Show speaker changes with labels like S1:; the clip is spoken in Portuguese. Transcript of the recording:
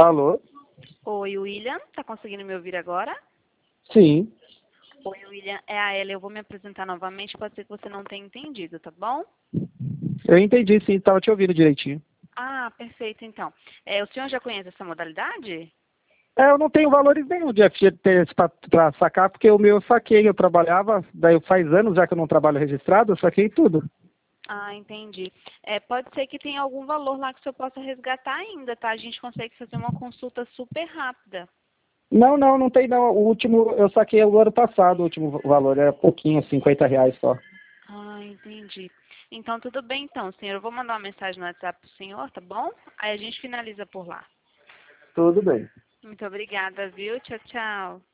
S1: Alô?
S2: Oi, William. Tá conseguindo me ouvir agora?
S1: Sim.
S2: Oi, William. É a Ela. Eu vou me apresentar novamente. Pode ser que você não tenha entendido, tá bom?
S1: Eu entendi, sim. Tava te ouvindo direitinho.
S2: Ah, perfeito, então. O senhor já conhece essa modalidade?
S1: Eu não tenho valores nenhum de FGTS pra sacar, porque o meu eu saquei, eu trabalhava, daí faz anos já que eu não trabalho registrado, eu saquei tudo.
S2: Ah, entendi. Pode ser que tenha algum valor lá que o senhor possa resgatar ainda, tá? A gente consegue fazer uma consulta super rápida.
S1: Não tem não. O último eu saquei o ano passado, o último valor, era pouquinho, R$ 50 só.
S2: Ah, entendi. Então, tudo bem, então, senhor. Eu vou mandar uma mensagem no WhatsApp pro senhor, tá bom? Aí a gente finaliza por lá.
S1: Tudo bem.
S2: Muito obrigada, viu? Tchau, tchau.